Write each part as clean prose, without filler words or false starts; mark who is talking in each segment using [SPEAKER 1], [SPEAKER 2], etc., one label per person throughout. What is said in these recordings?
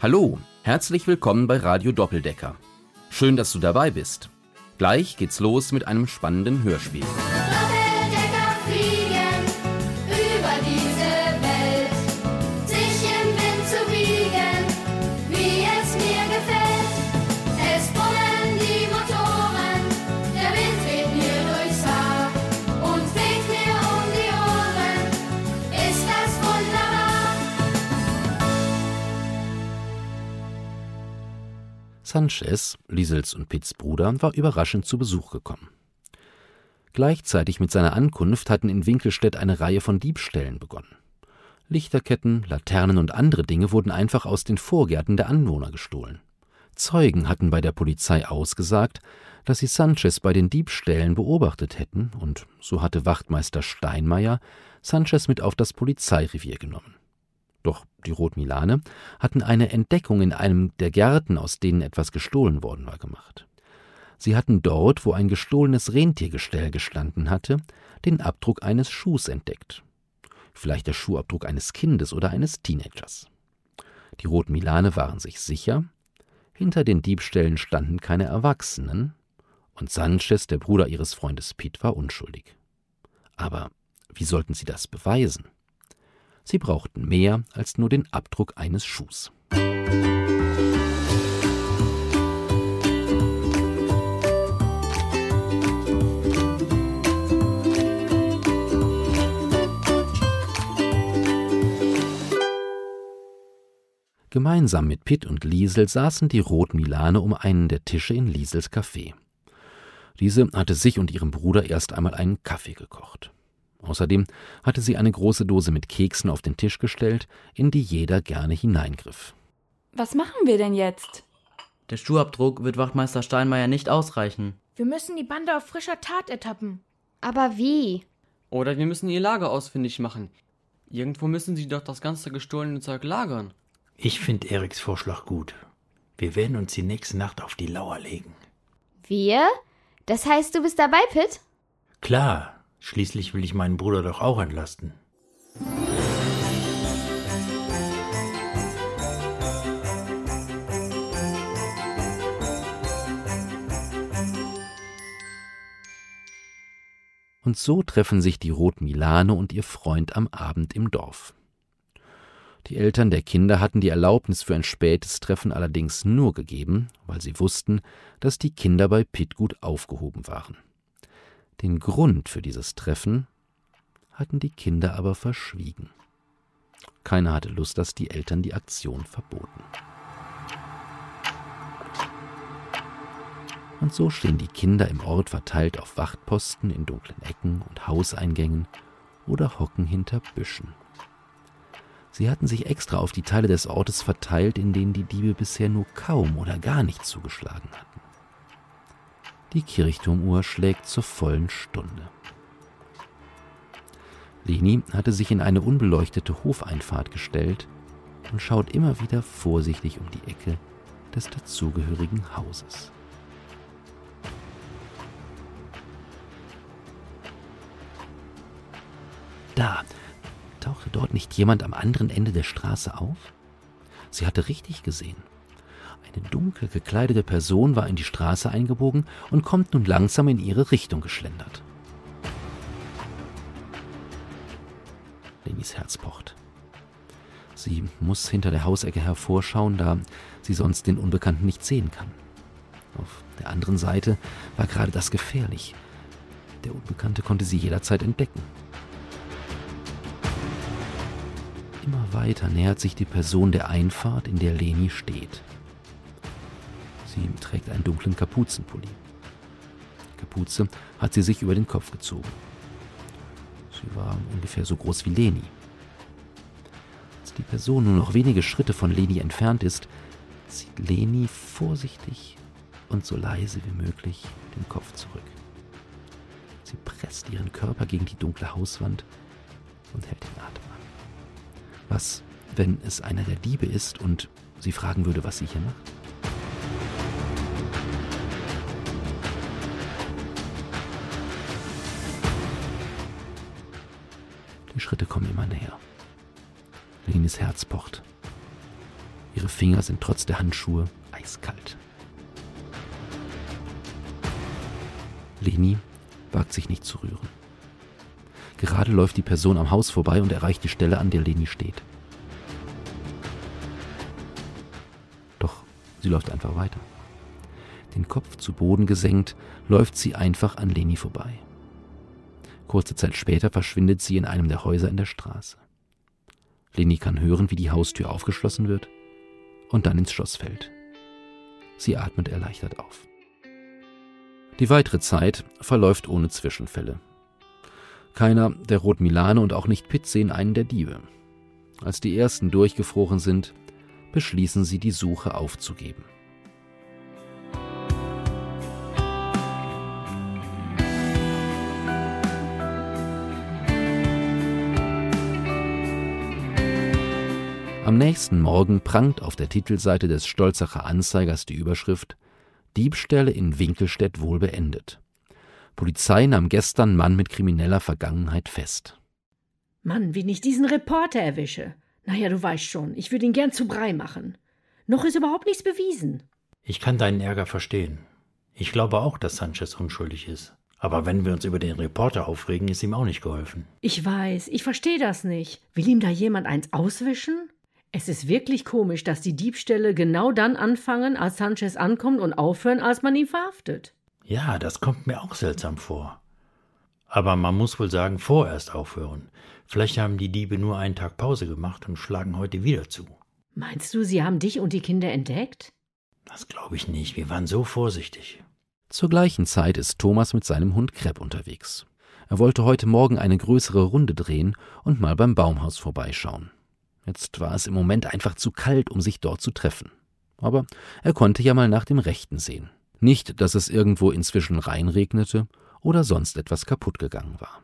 [SPEAKER 1] Hallo, herzlich willkommen bei Radio Doppeldecker. Schön, dass du dabei bist. Gleich geht's los mit einem spannenden Hörspiel.
[SPEAKER 2] Doppeldecker fliegen über diese Welt, sich im Wind zu wiegen, wie es mir gefällt. Es brummen die Motoren, der Wind weht mir durchs Haar und fegt mir um die Ohren. Ist das wunderbar?
[SPEAKER 1] Sanchez, Liesels und Pitts Bruder, war überraschend zu Besuch gekommen. Gleichzeitig mit seiner Ankunft hatten in Winkelstedt eine Reihe von Diebstählen begonnen. Lichterketten, Laternen und andere Dinge wurden einfach aus den Vorgärten der Anwohner gestohlen. Zeugen hatten bei der Polizei ausgesagt, dass sie Sanchez bei den Diebstählen beobachtet hätten, und so hatte Wachtmeister Steinmeier Sanchez mit auf das Polizeirevier genommen. Doch die Rotmilane hatten eine Entdeckung in einem der Gärten, aus denen etwas gestohlen worden war, gemacht. Sie hatten dort, wo ein gestohlenes Rentiergestell gestanden hatte, den Abdruck eines Schuhs entdeckt. Vielleicht der Schuhabdruck eines Kindes oder eines Teenagers. Die Rotmilane waren sich sicher, hinter den Diebstählen standen keine Erwachsenen, und Sanchez, der Bruder ihres Freundes Pitt, war unschuldig. Aber wie sollten sie das beweisen? Sie brauchten mehr als nur den Abdruck eines Schuhs. Gemeinsam mit Pitt und Liesel saßen die Rotmilane um einen der Tische in Liesels Café. Diese hatte sich und ihrem Bruder erst einmal einen Kaffee gekocht. Außerdem hatte sie eine große Dose mit Keksen auf den Tisch gestellt, in die jeder gerne hineingriff.
[SPEAKER 3] Was machen wir denn jetzt?
[SPEAKER 4] Der Schuhabdruck wird Wachtmeister Steinmeier nicht ausreichen.
[SPEAKER 5] Wir müssen die Bande auf frischer Tat ertappen.
[SPEAKER 6] Aber wie?
[SPEAKER 7] Oder wir müssen ihr Lager ausfindig machen. Irgendwo müssen sie doch das ganze gestohlene Zeug lagern.
[SPEAKER 8] Ich finde Eriks Vorschlag gut. Wir werden uns die nächste Nacht auf die Lauer legen.
[SPEAKER 6] Wir? Das heißt, du bist dabei, Pitt?
[SPEAKER 8] Klar, schließlich will ich meinen Bruder doch auch entlasten.
[SPEAKER 1] Und so treffen sich die Rotmilane und ihr Freund am Abend im Dorf. Die Eltern der Kinder hatten die Erlaubnis für ein spätes Treffen allerdings nur gegeben, weil sie wussten, dass die Kinder bei Pitt gut aufgehoben waren. Den Grund für dieses Treffen hatten die Kinder aber verschwiegen. Keiner hatte Lust, dass die Eltern die Aktion verboten. Und so stehen die Kinder im Ort verteilt auf Wachtposten in dunklen Ecken und Hauseingängen oder hocken hinter Büschen. Sie hatten sich extra auf die Teile des Ortes verteilt, in denen die Diebe bisher nur kaum oder gar nicht zugeschlagen hatten. Die Kirchturmuhr schlägt zur vollen Stunde. Leni hatte sich in eine unbeleuchtete Hofeinfahrt gestellt und schaut immer wieder vorsichtig um die Ecke des dazugehörigen Hauses. Da! Tauchte dort nicht jemand am anderen Ende der Straße auf? Sie hatte richtig gesehen. Eine dunkel gekleidete Person war in die Straße eingebogen und kommt nun langsam in ihre Richtung geschlendert. Lenis Herz pocht. Sie muss hinter der Hausecke hervorschauen, da sie sonst den Unbekannten nicht sehen kann. Auf der anderen Seite war gerade das gefährlich. Der Unbekannte konnte sie jederzeit entdecken. Immer weiter nähert sich die Person der Einfahrt, in der Leni steht. Sie trägt einen dunklen Kapuzenpulli. Die Kapuze hat sie sich über den Kopf gezogen. Sie war ungefähr so groß wie Leni. Als die Person nur noch wenige Schritte von Leni entfernt ist, zieht Leni vorsichtig und so leise wie möglich den Kopf zurück. Sie presst ihren Körper gegen die dunkle Hauswand und hält den Atem an. Was, wenn es einer der Diebe ist und sie fragen würde, was sie hier macht? Die Schritte kommen immer näher. Lenis Herz pocht. Ihre Finger sind trotz der Handschuhe eiskalt. Leni wagt sich nicht zu rühren. Gerade läuft die Person am Haus vorbei und erreicht die Stelle, an der Leni steht. Doch sie läuft einfach weiter. Den Kopf zu Boden gesenkt, läuft sie einfach an Leni vorbei. Kurze Zeit später verschwindet sie in einem der Häuser in der Straße. Leni kann hören, wie die Haustür aufgeschlossen wird und dann ins Schloss fällt. Sie atmet erleichtert auf. Die weitere Zeit verläuft ohne Zwischenfälle. Keiner der Roten Milane und auch nicht Pitt sehen einen der Diebe. Als die ersten durchgefroren sind, beschließen sie, die Suche aufzugeben. Am nächsten Morgen prangt auf der Titelseite des Stolzacher Anzeigers die Überschrift »Diebstähle in Winkelstedt wohl beendet«. Polizei nahm gestern Mann mit krimineller Vergangenheit fest.
[SPEAKER 9] Mann, wenn ich diesen Reporter erwische. Naja, du weißt schon, ich würde ihn gern zu Brei machen. Noch ist überhaupt nichts bewiesen.
[SPEAKER 8] Ich kann deinen Ärger verstehen. Ich glaube auch, dass Sanchez unschuldig ist. Aber wenn wir uns über den Reporter aufregen, ist ihm auch nicht geholfen.
[SPEAKER 9] Ich weiß, ich verstehe das nicht. Will ihm da jemand eins auswischen? Es ist wirklich komisch, dass die Diebstähle genau dann anfangen, als Sanchez ankommt und aufhören, als man ihn verhaftet.
[SPEAKER 8] Ja, das kommt mir auch seltsam vor. Aber man muss wohl sagen, vorerst aufhören. Vielleicht haben die Diebe nur einen Tag Pause gemacht und schlagen heute wieder zu.
[SPEAKER 9] Meinst du, sie haben dich und die Kinder entdeckt?
[SPEAKER 8] Das glaube ich nicht. Wir waren so vorsichtig.
[SPEAKER 1] Zur gleichen Zeit ist Thomas mit seinem Hund Krepp unterwegs. Er wollte heute Morgen eine größere Runde drehen und mal beim Baumhaus vorbeischauen. Jetzt war es im Moment einfach zu kalt, um sich dort zu treffen. Aber er konnte ja mal nach dem Rechten sehen. Nicht, dass es irgendwo inzwischen reinregnete oder sonst etwas kaputt gegangen war.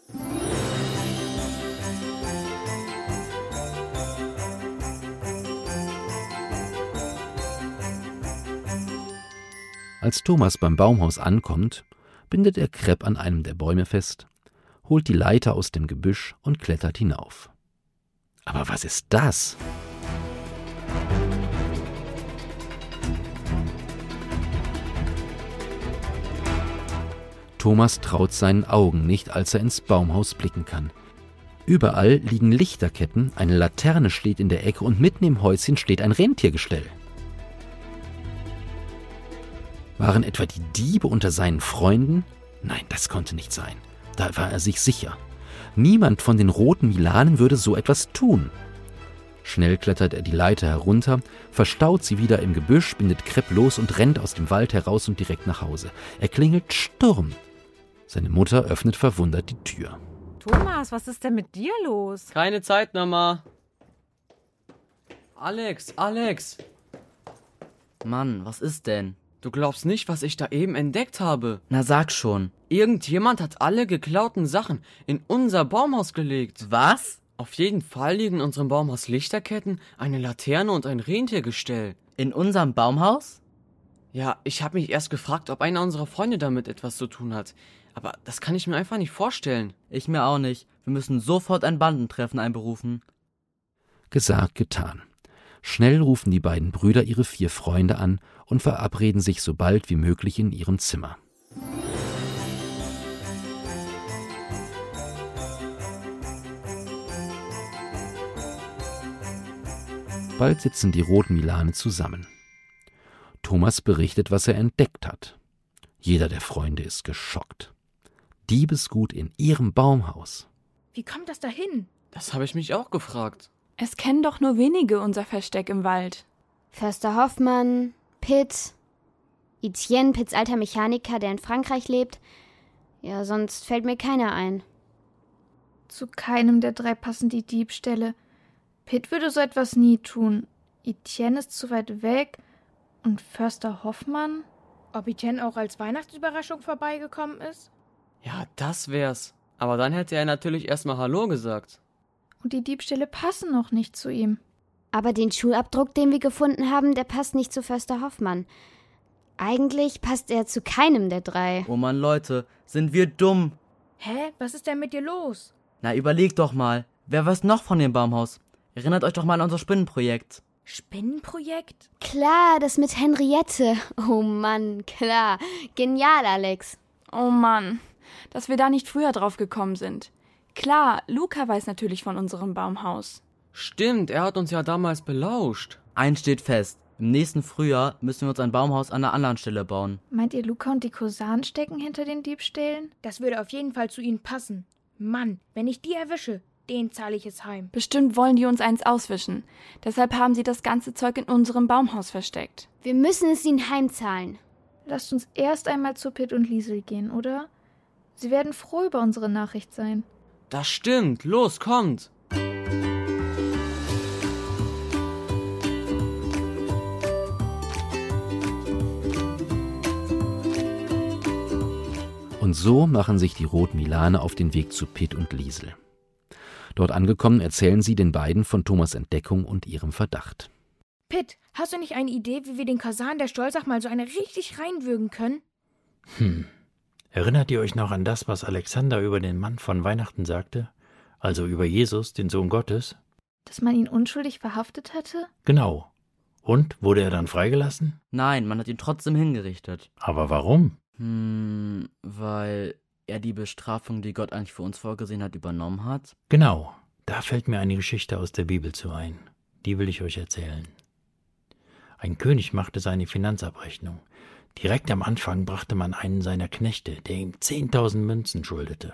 [SPEAKER 1] Als Thomas beim Baumhaus ankommt, bindet er Krepp an einem der Bäume fest, holt die Leiter aus dem Gebüsch und klettert hinauf. Aber was ist das? Thomas traut seinen Augen nicht, als er ins Baumhaus blicken kann. Überall liegen Lichterketten, eine Laterne steht in der Ecke und mitten im Häuschen steht ein Rentiergestell. Waren etwa die Diebe unter seinen Freunden? Nein, das konnte nicht sein. Da war er sich sicher. Niemand von den Roten Milanen würde so etwas tun. Schnell klettert er die Leiter herunter, verstaut sie wieder im Gebüsch, bindet Krepp los und rennt aus dem Wald heraus und direkt nach Hause. Er klingelt Sturm. Seine Mutter öffnet verwundert die Tür.
[SPEAKER 5] Thomas, was ist denn mit dir los?
[SPEAKER 7] Keine Zeit, Mama. Alex.
[SPEAKER 4] Mann, was ist denn?
[SPEAKER 7] Du glaubst nicht, was ich da eben entdeckt habe.
[SPEAKER 4] Na sag schon.
[SPEAKER 7] Irgendjemand hat alle geklauten Sachen in unser Baumhaus gelegt.
[SPEAKER 4] Was?
[SPEAKER 7] Auf jeden Fall liegen in unserem Baumhaus Lichterketten, eine Laterne und ein Rentiergestell.
[SPEAKER 4] In unserem Baumhaus?
[SPEAKER 7] Ja, ich habe mich erst gefragt, ob einer unserer Freunde damit etwas zu tun hat. Aber das kann ich mir einfach nicht vorstellen.
[SPEAKER 4] Ich mir auch nicht. Wir müssen sofort ein Bandentreffen einberufen.
[SPEAKER 1] Gesagt, getan. Schnell rufen die beiden Brüder ihre 4 Freunde an und verabreden sich so bald wie möglich in ihrem Zimmer. Bald sitzen die Roten Milane zusammen. Thomas berichtet, was er entdeckt hat. Jeder der Freunde ist geschockt. Diebesgut in ihrem Baumhaus.
[SPEAKER 5] Wie kommt das dahin?
[SPEAKER 7] Das habe ich mich auch gefragt.
[SPEAKER 3] Es kennen doch nur wenige unser Versteck im Wald.
[SPEAKER 6] Förster Hoffmann, Pitt, Etienne, Pitts alter Mechaniker, der in Frankreich lebt. Ja, sonst fällt mir keiner ein.
[SPEAKER 10] Zu keinem der 3 passen die Diebstähle. Pitt würde so etwas nie tun. Etienne ist zu weit weg. Und Förster Hoffmann?
[SPEAKER 5] Ob Etienne auch als Weihnachtsüberraschung vorbeigekommen ist?
[SPEAKER 7] Ja, das wär's. Aber dann hätte er natürlich erstmal Hallo gesagt.
[SPEAKER 10] Und die Diebstähle passen noch nicht zu ihm.
[SPEAKER 6] Aber den Schulabdruck, den wir gefunden haben, der passt nicht zu Förster Hoffmann. Eigentlich passt er zu keinem der 3.
[SPEAKER 4] Oh Mann, Leute, sind wir dumm.
[SPEAKER 5] Hä? Was ist denn mit dir los?
[SPEAKER 4] Na, überlegt doch mal. Wer weiß noch von dem Baumhaus? Erinnert euch doch mal an unser Spinnenprojekt.
[SPEAKER 5] Spendenprojekt?
[SPEAKER 6] Klar, das mit Henriette. Oh Mann, klar. Genial, Alex.
[SPEAKER 3] Oh Mann, dass wir da nicht früher drauf gekommen sind. Klar, Luca weiß natürlich von unserem Baumhaus.
[SPEAKER 7] Stimmt, er hat uns ja damals belauscht.
[SPEAKER 4] Eins steht fest. Im nächsten Frühjahr müssen wir uns ein Baumhaus an einer anderen Stelle bauen.
[SPEAKER 10] Meint ihr, Luca und die Kosanen stecken hinter den Diebstählen?
[SPEAKER 5] Das würde auf jeden Fall zu ihnen passen. Mann, wenn ich die erwische, den zahle ich es heim.
[SPEAKER 3] Bestimmt wollen die uns eins auswischen. Deshalb haben sie das ganze Zeug in unserem Baumhaus versteckt.
[SPEAKER 6] Wir müssen es ihnen heimzahlen.
[SPEAKER 10] Lasst uns erst einmal zu Pitt und Liesel gehen, oder? Sie werden froh über unsere Nachricht sein.
[SPEAKER 7] Das stimmt. Los, kommt.
[SPEAKER 1] Und so machen sich die Rotmilane auf den Weg zu Pitt und Liesel. Dort angekommen erzählen sie den beiden von Thomas' Entdeckung und ihrem Verdacht.
[SPEAKER 5] Pitt, hast du nicht eine Idee, wie wir den Kasan der Stolzach mal so eine richtig reinwürgen können?
[SPEAKER 8] Erinnert ihr euch noch an das, was Alexander über den Mann von Weihnachten sagte? Also über Jesus, den Sohn Gottes?
[SPEAKER 10] Dass man ihn unschuldig verhaftet hatte?
[SPEAKER 8] Genau. Und, wurde er dann freigelassen?
[SPEAKER 4] Nein, man hat ihn trotzdem hingerichtet.
[SPEAKER 8] Aber warum?
[SPEAKER 4] Weil er die Bestrafung, die Gott eigentlich für uns vorgesehen hat, übernommen hat.
[SPEAKER 8] Genau. Da fällt mir eine Geschichte aus der Bibel zu ein. Die will ich euch erzählen. Ein König machte seine Finanzabrechnung. Direkt am Anfang brachte man einen seiner Knechte, der ihm 10.000 Münzen schuldete.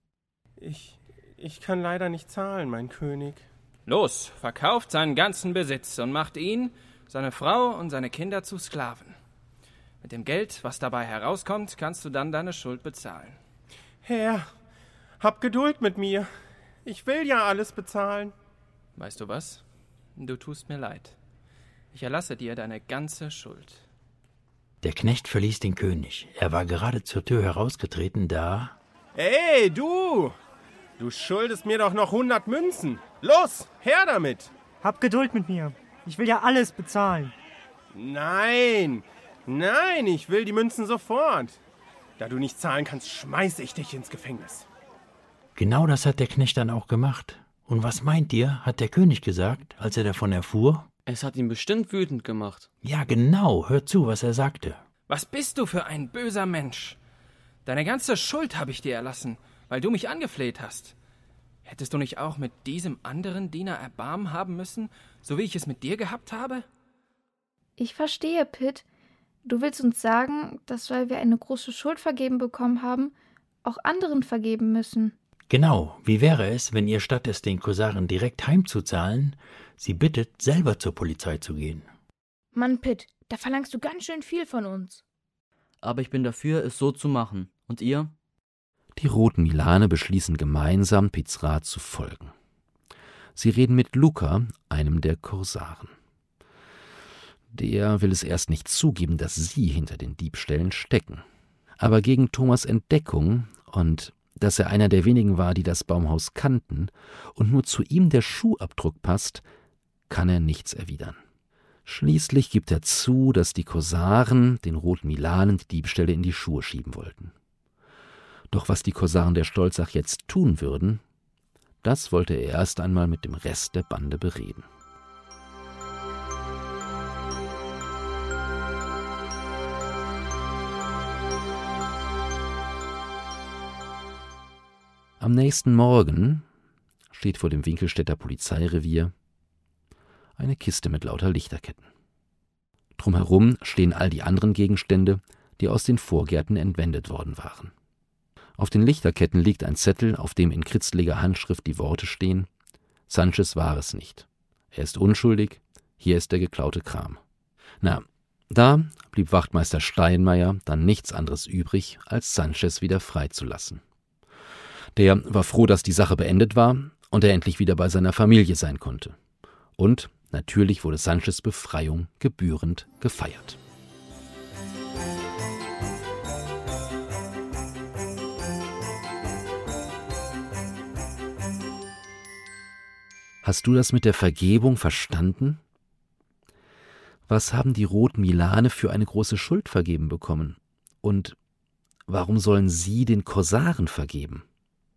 [SPEAKER 11] Ich kann leider nicht zahlen, mein König.
[SPEAKER 12] Los, verkauft seinen ganzen Besitz und macht ihn, seine Frau und seine Kinder zu Sklaven. Mit dem Geld, was dabei herauskommt, kannst du dann deine Schuld bezahlen.
[SPEAKER 11] Herr, hab Geduld mit mir. Ich will ja alles bezahlen.
[SPEAKER 12] Weißt du was? Du tust mir leid. Ich erlasse dir deine ganze Schuld.
[SPEAKER 8] Der Knecht verließ den König. Er war gerade zur Tür herausgetreten, da...
[SPEAKER 11] Ey, du! Du schuldest mir doch noch 100 Münzen. Los, her damit!
[SPEAKER 13] Hab Geduld mit mir. Ich will ja alles bezahlen.
[SPEAKER 11] Nein, ich will die Münzen sofort. Da du nicht zahlen kannst, schmeiß ich dich ins Gefängnis.
[SPEAKER 8] Genau das hat der Knecht dann auch gemacht. Und was meint ihr, hat der König gesagt, als er davon erfuhr?
[SPEAKER 7] Es hat ihn bestimmt wütend gemacht.
[SPEAKER 8] Ja, genau. Hört zu, was er sagte.
[SPEAKER 12] Was bist du für ein böser Mensch? Deine ganze Schuld habe ich dir erlassen, weil du mich angefleht hast. Hättest du nicht auch mit diesem anderen Diener Erbarmen haben müssen, so wie ich es mit dir gehabt habe?
[SPEAKER 10] Ich verstehe, Pitt. Du willst uns sagen, dass, weil wir eine große Schuld vergeben bekommen haben, auch anderen vergeben müssen.
[SPEAKER 8] Genau. Wie wäre es, wenn ihr statt es den Kosaren direkt heimzuzahlen, sie bittet, selber zur Polizei zu gehen?
[SPEAKER 5] Mann, Pitt, da verlangst du ganz schön viel von uns.
[SPEAKER 4] Aber ich bin dafür, es so zu machen. Und ihr?
[SPEAKER 1] Die Rotmilane beschließen gemeinsam, Pitts Rat zu folgen. Sie reden mit Luca, einem der Korsaren. Der will es erst nicht zugeben, dass sie hinter den Diebstählen stecken. Aber gegen Thomas' Entdeckung und dass er einer der wenigen war, die das Baumhaus kannten und nur zu ihm der Schuhabdruck passt, kann er nichts erwidern. Schließlich gibt er zu, dass die Korsaren den Rotmilanen die Diebstähle in die Schuhe schieben wollten. Doch was die Korsaren der Stolzach jetzt tun würden, das wollte er erst einmal mit dem Rest der Bande bereden. Am nächsten Morgen steht vor dem Winkelstädter Polizeirevier eine Kiste mit lauter Lichterketten. Drumherum stehen all die anderen Gegenstände, die aus den Vorgärten entwendet worden waren. Auf den Lichterketten liegt ein Zettel, auf dem in kritzliger Handschrift die Worte stehen: Sanchez war es nicht. Er ist unschuldig, hier ist der geklaute Kram. Na, da blieb Wachtmeister Steinmeier dann nichts anderes übrig, als Sanchez wieder freizulassen. Der war froh, dass die Sache beendet war und er endlich wieder bei seiner Familie sein konnte. Und natürlich wurde Sanchez' Befreiung gebührend gefeiert. Hast du das mit der Vergebung verstanden? Was haben die Rotmilane für eine große Schuld vergeben bekommen? Und warum sollen sie den Korsaren vergeben?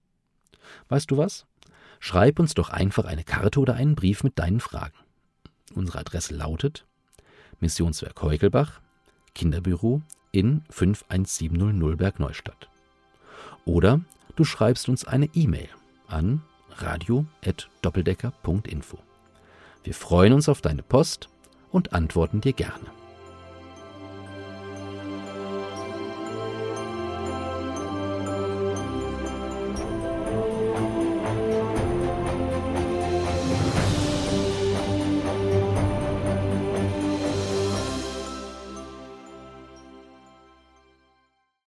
[SPEAKER 1] Weißt du was? Schreib uns doch einfach eine Karte oder einen Brief mit deinen Fragen. Unsere Adresse lautet Missionswerk Heukelbach, Kinderbüro in 51700 Bergneustadt. Oder du schreibst uns eine E-Mail an radio@doppeldecker.info. Wir freuen uns auf deine Post und antworten dir gerne.